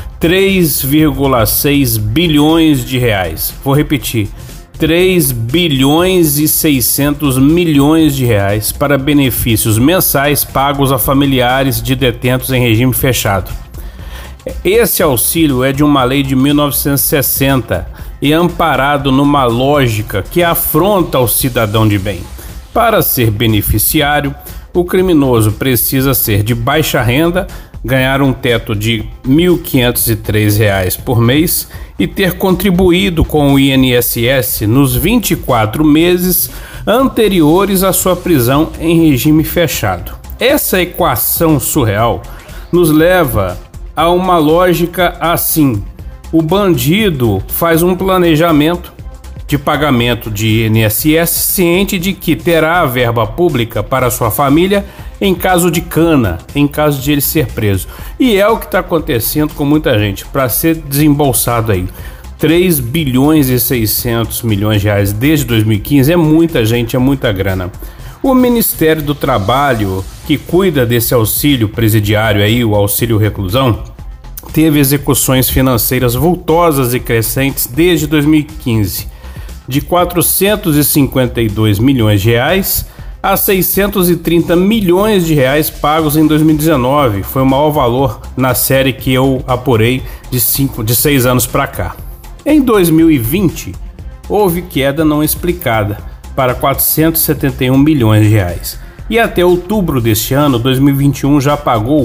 S5: 3,6 bilhões de reais. Vou repetir. 3 bilhões e 600 milhões de reais para benefícios mensais pagos a familiares de detentos em regime fechado. Esse auxílio é de uma lei de 1960 e amparado numa lógica que afronta o cidadão de bem. Para ser beneficiário, o criminoso precisa ser de baixa renda, ganhar um teto de R$ 1.503 por mês e ter contribuído com o INSS nos 24 meses anteriores à sua prisão em regime fechado. Essa equação surreal nos leva a uma lógica assim: o bandido faz um planejamento de pagamento de INSS ciente de que terá a verba pública para sua família em caso de cana, em caso de ele ser preso. E é o que está acontecendo com muita gente, para ser desembolsado aí. 3 bilhões e 600 milhões de reais desde 2015 é muita gente, é muita grana. O Ministério do Trabalho, que cuida desse auxílio presidiário aí, o auxílio reclusão, teve execuções financeiras vultosas e crescentes desde 2015, de 452 milhões de reais a 630 milhões de reais pagos em 2019. Foi o maior valor na série que eu apurei de 6 anos para cá. Em 2020, houve queda não explicada para 471 milhões de reais. E até outubro deste ano, 2021, já pagou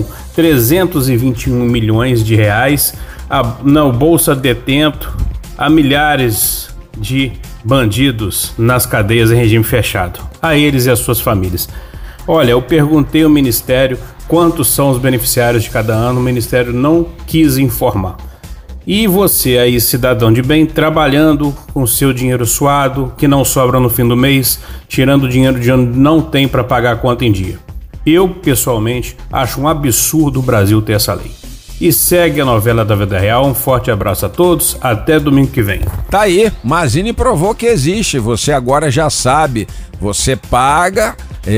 S5: 321 milhões de reais na Bolsa Detento a milhares de bandidos nas cadeias em regime fechado, a eles e as suas famílias. Olha, eu perguntei ao Ministério quantos são os beneficiários de cada ano, o Ministério não quis informar. E você aí, cidadão de bem, trabalhando com seu dinheiro suado, que não sobra no fim do mês, tirando dinheiro de onde não tem para pagar a conta em dia. Eu, pessoalmente, acho um absurdo o Brasil ter essa lei. E segue a novela da vida real. Um forte abraço a todos, até domingo que vem.
S2: Tá aí, Mazini provou que existe, você agora já sabe, você paga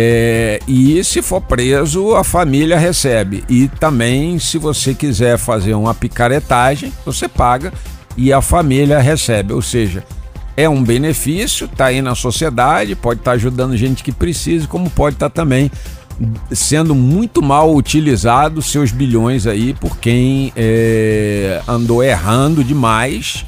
S2: e se for preso a família recebe. E também se você quiser fazer uma picaretagem, você paga e a família recebe, ou seja, é um benefício, tá aí na sociedade, pode estar ajudando gente que precisa, como pode estar também sendo muito mal utilizado seus bilhões aí por quem andou errando demais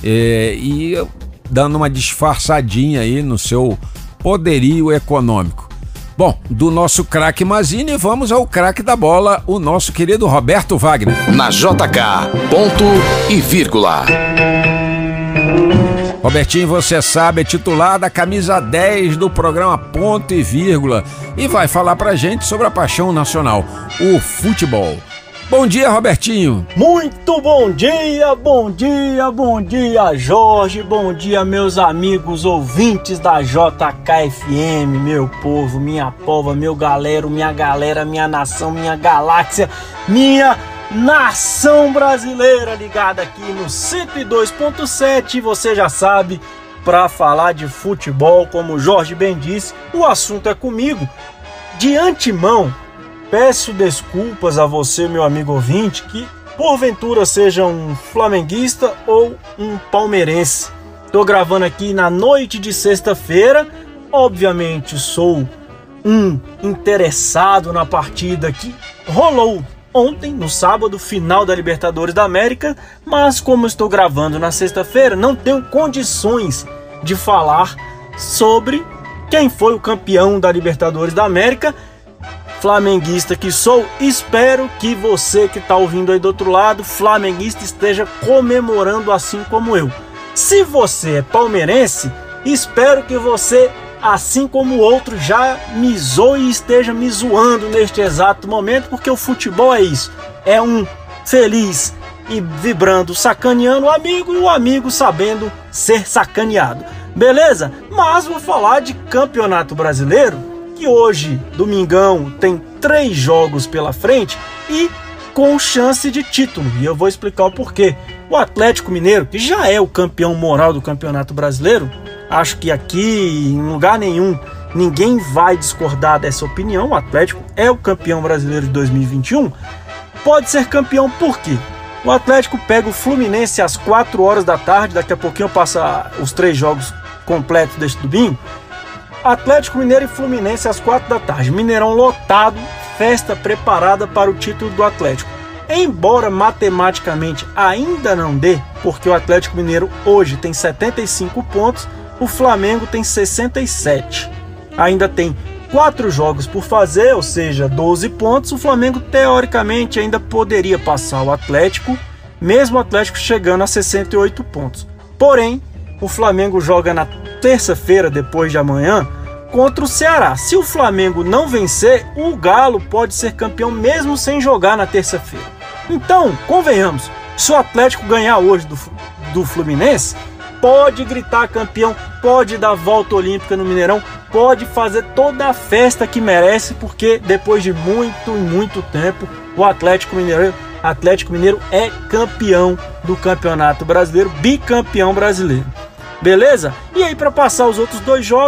S2: e dando uma disfarçadinha aí no seu poderio econômico. Bom, do nosso craque Mazini, vamos ao craque da bola, o nosso querido Roberto Wagner.
S1: Na JK, ponto e vírgula.
S2: Robertinho, você sabe, é titular da camisa 10 do programa Ponto e Vírgula e vai falar pra gente sobre a paixão nacional, o futebol. Bom dia, Robertinho.
S6: Muito bom dia, bom dia, bom dia, Jorge, bom dia, meus amigos ouvintes da JKFM, meu povo, minha pova, meu galero, minha galera, minha nação, minha galáxia, minha nação brasileira ligada aqui no 102.7, você já sabe, para falar de futebol, como o Jorge bem disse, o assunto é comigo. De antemão, peço desculpas a você, meu amigo ouvinte, que porventura seja um flamenguista ou um palmeirense. Estou gravando aqui na noite de sexta-feira, obviamente sou um interessado na partida que rolou ontem, no sábado, final da Libertadores da América, mas como estou gravando na sexta-feira, não tenho condições de falar sobre quem foi o campeão da Libertadores da América. Flamenguista que sou, espero que você que está ouvindo aí do outro lado, flamenguista, esteja comemorando assim como eu. Se você é palmeirense, espero que você, assim como o outro, já me zoe e esteja me zoando neste exato momento, porque o futebol é isso, é um feliz e vibrando, sacaneando o amigo e o amigo sabendo ser sacaneado, beleza? Mas vou falar de Campeonato Brasileiro, que hoje, domingão, tem 3 jogos pela frente e com chance de título, e eu vou explicar o porquê. O Atlético Mineiro, que já é o campeão moral do Campeonato Brasileiro, acho que aqui, em lugar nenhum, ninguém vai discordar dessa opinião. O Atlético é o campeão brasileiro de 2021. Pode ser campeão por quê? O Atlético pega o Fluminense às 4 horas da tarde. Daqui a pouquinho eu passo os 3 jogos completos deste domingo. Atlético Mineiro e Fluminense às 4 da tarde. Mineirão lotado, festa preparada para o título do Atlético. Embora matematicamente ainda não dê, porque o Atlético Mineiro hoje tem 75 pontos, o Flamengo tem 67. Ainda tem 4 jogos por fazer, ou seja, 12 pontos. O Flamengo teoricamente ainda poderia passar o Atlético, mesmo o Atlético chegando a 68 pontos. Porém, o Flamengo joga na terça-feira, depois de amanhã, contra o Ceará. Se o Flamengo não vencer, o Galo pode ser campeão mesmo sem jogar na terça-feira. Então, convenhamos, se o Atlético ganhar hoje do Fluminense, pode gritar campeão, pode dar volta olímpica no Mineirão, pode fazer toda a festa que merece, porque depois de muito tempo, o Atlético Mineiro é campeão do Campeonato Brasileiro, bicampeão brasileiro. Beleza? E aí, para passar os outros 2 jogos,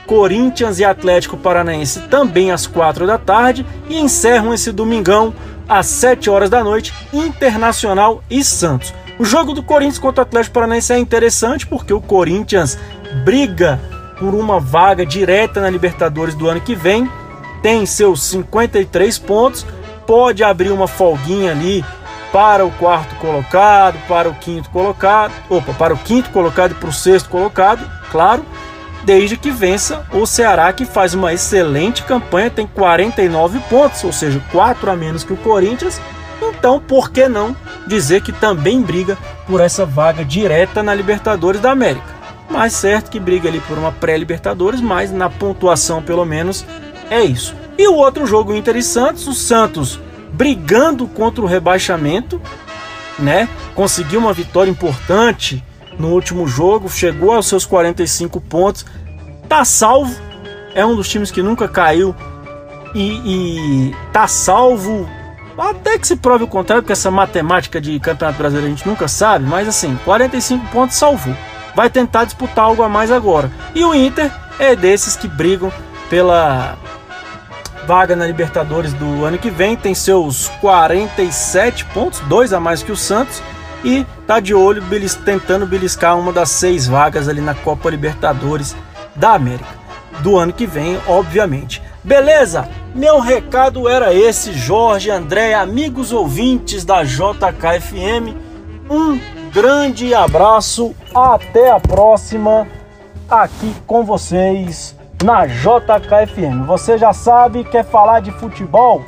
S6: Corinthians e Atlético Paranaense também às 4 da tarde e encerram esse domingão às 7 horas da noite, Internacional e Santos. O jogo do Corinthians contra o Atlético Paranaense é interessante porque o Corinthians briga por uma vaga direta na Libertadores do ano que vem, tem seus 53 pontos, pode abrir uma folguinha ali para o quarto colocado, para o quinto colocado e para o sexto colocado, claro, desde que vença o Ceará, que faz uma excelente campanha, tem 49 pontos, ou seja, 4 a menos que o Corinthians. Então, por que não dizer que também briga por essa vaga direta na Libertadores da América? Mais certo que briga ali por uma pré-Libertadores, mas na pontuação pelo menos é isso. E o outro jogo, Inter e Santos, o Santos brigando contra o rebaixamento, né? Conseguiu uma vitória importante no último jogo, chegou aos seus 45 pontos, tá salvo, é um dos times que nunca caiu e tá salvo, até que se prove o contrário, porque essa matemática de Campeonato Brasileiro a gente nunca sabe, mas assim, 45 pontos salvou, vai tentar disputar algo a mais agora. E o Inter é desses que brigam pela vaga na Libertadores do ano que vem, tem seus 47 pontos, 2 a mais que o Santos, e tá de olho tentando beliscar uma das 6 vagas ali na Copa Libertadores da América do ano que vem, obviamente. Beleza? Meu recado era esse, Jorge, André, amigos ouvintes da JKFM, um grande abraço, até a próxima aqui com vocês na JKFM. Você já sabe, quer falar de futebol?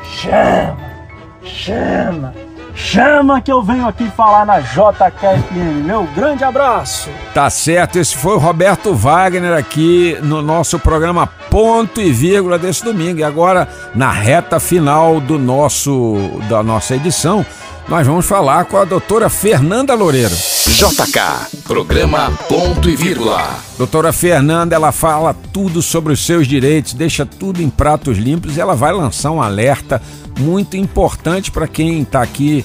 S6: Chama que eu venho aqui falar na JKFM. Meu grande abraço.
S2: Tá certo, esse foi o Roberto Wagner aqui no nosso programa Ponto e Vírgula desse domingo. E agora, na reta final da nossa edição, nós vamos falar com a doutora Fernanda Loureiro.
S1: JK, programa Ponto e Vírgula.
S2: Doutora Fernanda, ela fala tudo sobre os seus direitos, deixa tudo em pratos limpos e ela vai lançar um alerta muito importante para quem está aqui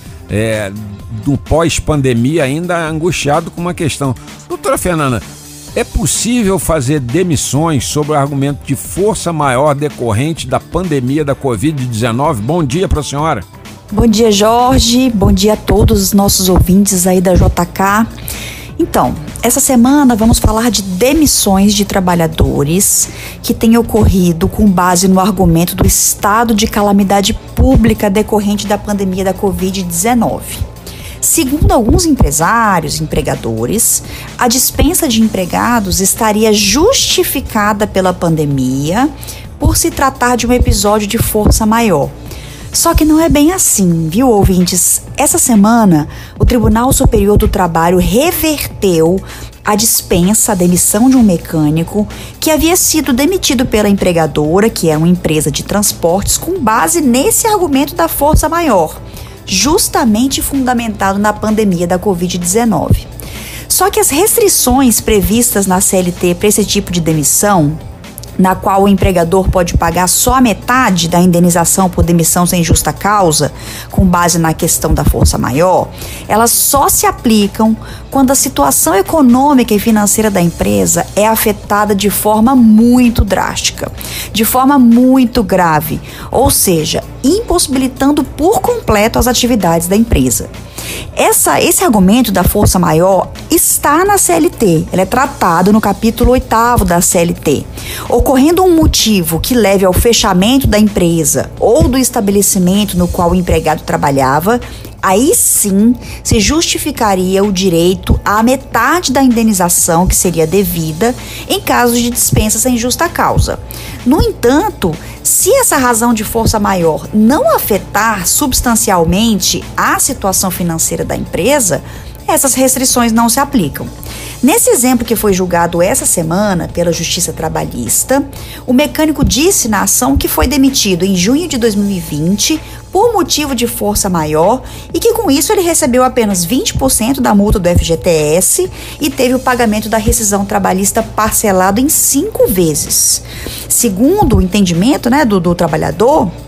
S2: do pós-pandemia ainda angustiado com uma questão. Doutora Fernanda, é possível fazer demissões sob o argumento de força maior decorrente da pandemia da Covid-19? Bom dia para a senhora.
S7: Bom dia, Jorge. Bom dia a todos os nossos ouvintes aí da JK. Então, essa semana vamos falar de demissões de trabalhadores que têm ocorrido com base no argumento do estado de calamidade pública decorrente da pandemia da Covid-19. Segundo alguns empresários e empregadores, a dispensa de empregados estaria justificada pela pandemia por se tratar de um episódio de força maior. Só que não é bem assim, viu, ouvintes? Essa semana, o Tribunal Superior do Trabalho reverteu a dispensa, a demissão de um mecânico que havia sido demitido pela empregadora, que é uma empresa de transportes, com base nesse argumento da força maior, justamente fundamentado na pandemia da Covid-19. Só que as restrições previstas na CLT para esse tipo de demissão, na qual o empregador pode pagar só a metade da indenização por demissão sem justa causa, com base na questão da força maior, elas só se aplicam quando a situação econômica e financeira da empresa é afetada de forma muito drástica, de forma muito grave, ou seja, impossibilitando por completo as atividades da empresa. Esse argumento da força maior está na CLT, ele é tratado no capítulo 8º da CLT. Ocorrendo um motivo que leve ao fechamento da empresa ou do estabelecimento no qual o empregado trabalhava, aí sim se justificaria o direito à metade da indenização que seria devida em casos de dispensa sem justa causa. No entanto, se essa razão de força maior não afetar substancialmente a situação financeira da empresa, essas restrições não se aplicam. Nesse exemplo que foi julgado essa semana pela Justiça Trabalhista, o mecânico disse na ação que foi demitido em junho de 2020 por motivo de força maior e que com isso ele recebeu apenas 20% da multa do FGTS e teve o pagamento da rescisão trabalhista parcelado em 5 vezes. Segundo o entendimento, do trabalhador,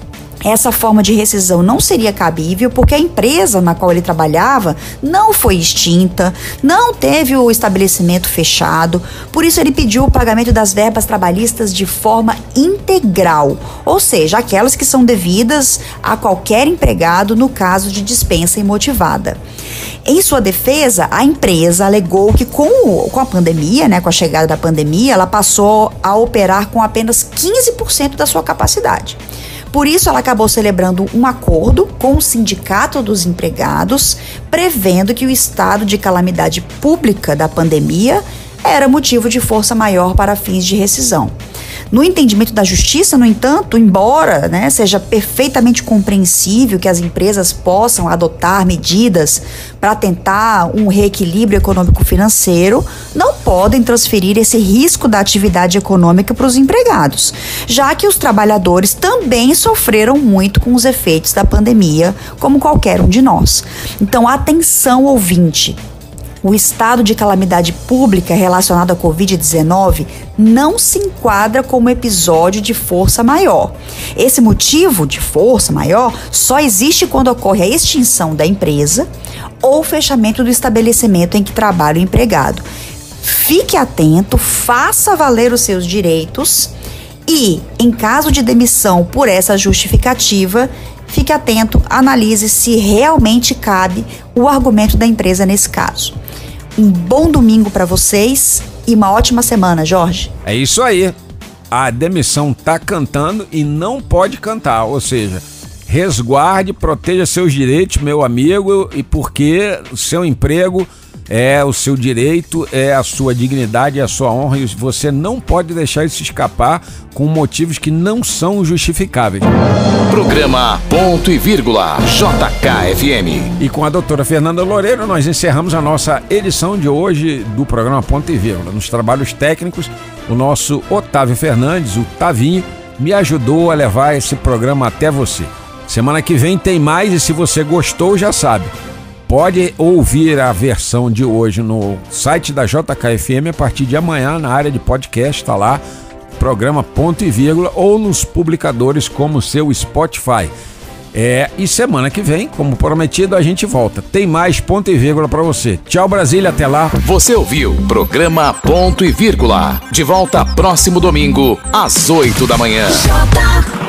S7: essa forma de rescisão não seria cabível porque a empresa na qual ele trabalhava não foi extinta, não teve o estabelecimento fechado, por isso ele pediu o pagamento das verbas trabalhistas de forma integral, ou seja, aquelas que são devidas a qualquer empregado no caso de dispensa imotivada. Em sua defesa, a empresa alegou que com a pandemia, com a chegada da pandemia, ela passou a operar com apenas 15% da sua capacidade. Por isso, ela acabou celebrando um acordo com o Sindicato dos Empregados, prevendo que o estado de calamidade pública da pandemia era motivo de força maior para fins de rescisão. No entendimento da justiça, no entanto, embora seja perfeitamente compreensível que as empresas possam adotar medidas para tentar um reequilíbrio econômico-financeiro, não podem transferir esse risco da atividade econômica para os empregados, já que os trabalhadores também sofreram muito com os efeitos da pandemia, como qualquer um de nós. Então, atenção, ouvinte! O estado de calamidade pública relacionado à Covid-19 não se enquadra como episódio de força maior. Esse motivo de força maior só existe quando ocorre a extinção da empresa ou o fechamento do estabelecimento em que trabalha o empregado. Fique atento, faça valer os seus direitos e, em caso de demissão por essa justificativa, fique atento, analise se realmente cabe o argumento da empresa nesse caso. Um bom domingo para vocês e uma ótima semana, Jorge.
S2: É isso aí. A demissão tá cantando e não pode cantar, ou seja, resguarde, proteja seus direitos, meu amigo, e porque o seu emprego é o seu direito, é a sua dignidade, é a sua honra, e você não pode deixar isso escapar com motivos que não são justificáveis.
S1: Programa Ponto e Vírgula JKFM.
S2: E com a doutora Fernanda Loureiro, nós encerramos a nossa edição de hoje do programa Ponto e Vírgula. Nos trabalhos técnicos, o nosso Otávio Fernandes, o Tavinho, me ajudou a levar esse programa até você. Semana que vem tem mais e se você gostou, já sabe. Pode ouvir a versão de hoje no site da JKFM a partir de amanhã na área de podcast, está lá, programa Ponto e Vírgula, ou nos publicadores como o seu Spotify. E semana que vem, como prometido, a gente volta. Tem mais Ponto e Vírgula para você. Tchau, Brasília, até lá.
S1: Você ouviu programa Ponto e Vírgula. De volta próximo domingo, às 8 da manhã.